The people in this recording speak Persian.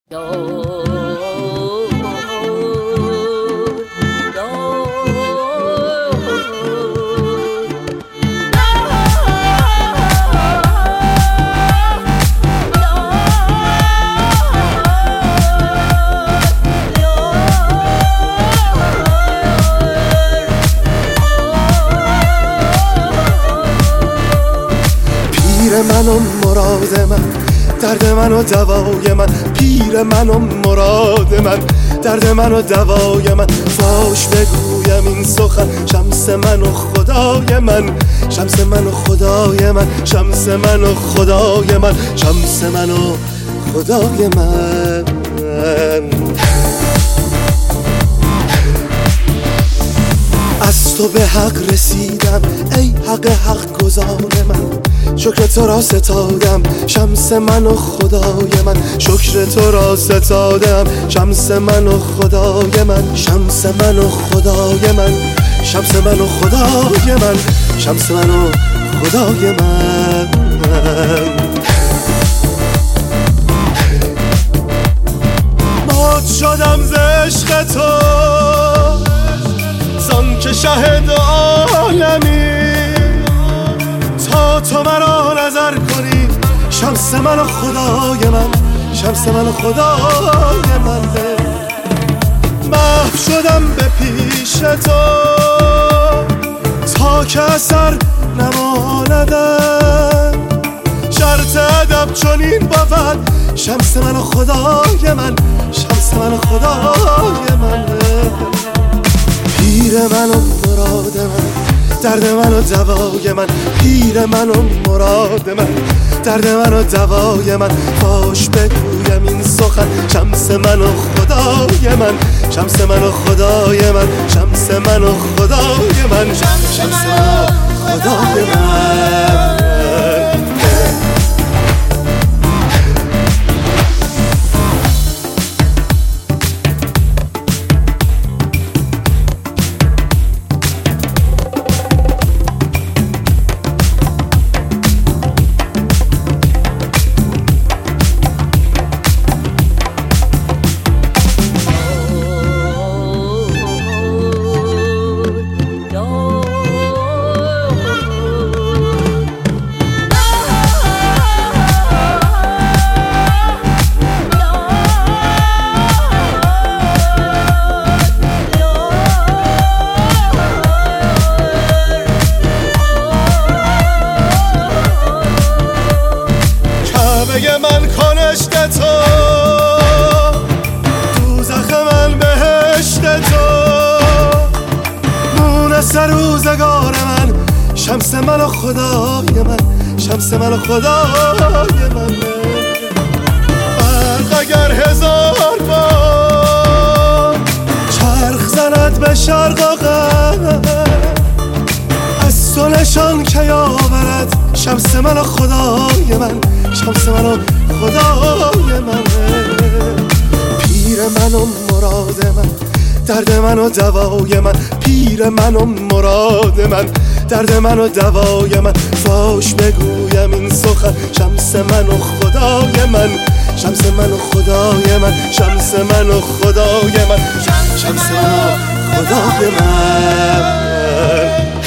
پیر من و مراد من، درد من و دوای من. پیر من و مراد من، درد من و دوای من. فاش بگویم این سخن، شمس من و خدای من. شمس من و خدای من، شمس من و خدای من، شمس من و خدای من. از تو به حق رسیدم ای حق حق گزار من. شکر تو را ستادم شمس من و خدای من. شکر تو را ستادم شمس من و خدای من. شمس من و خدای من، شمس من و خدای من، شمس من و خدای من. مات شدم ز عشق تو، زان که شهد عالمی. تا تو مرا نظر کنی شمس من و خدای من، شمس من و خدای من. محو شدم به پیش تو تا که اثر نماندم. شرط ادب چنین بود شمس من و خدای من، شمس من و خدای من. پیر من و مراد من، درد من و دوای من. پیر من و مراد من، درد من و دوای من. فاش بگویم این سخن، شمس من و خدای من. شمس من و خدای من، شمس من و خدای من، شمس من و خدای من. من کنشت تو، دوزخ من بهشت تو. مونس روزگار من، شمس من و خدای من، شمس من و خدای من. برق اگر هزار بار چرخ زند به شرق و غرب، از تو نشان که آورد شمس من و خدای من، شمس من و خدای من. پیر من و مراد من، درد من و دوای من. پیر من و مراد من، درد من و دوای من. فاش بگویم این سخن، شمس من و خدای من. شمس من و خدای من، شمس من و خدای من، شمس من و خدای من.